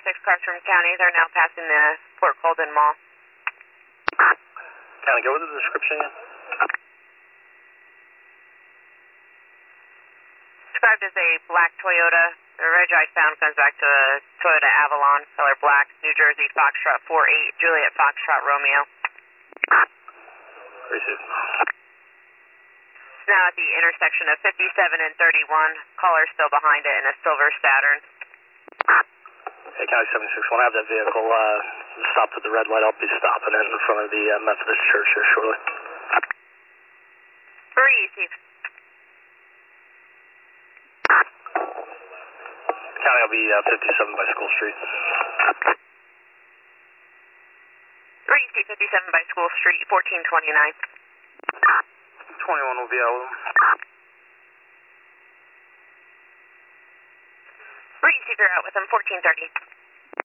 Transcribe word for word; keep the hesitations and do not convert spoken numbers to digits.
six cars from county. They're now passing the Port Colden Mall. County, go with the description again. Described as a black Toyota. The reg I found comes back to a Toyota Avalon, color black, New Jersey, Foxtrot four eight, Juliet Foxtrot Romeo. Received. It's now at the intersection of fifty-seven and thirty-one. Caller still behind it in a silver Saturn. Hey, County seven six one, have that vehicle uh, stopped at the red light. I'll be stopping in front of the uh, Methodist Church here shortly. Receive. County, I'll be uh, fifty-seven by School Street. Receive fifty-seven by School Street, fourteen twenty-nine. twenty-one will be out. Receive, you're out with them, fourteen thirty.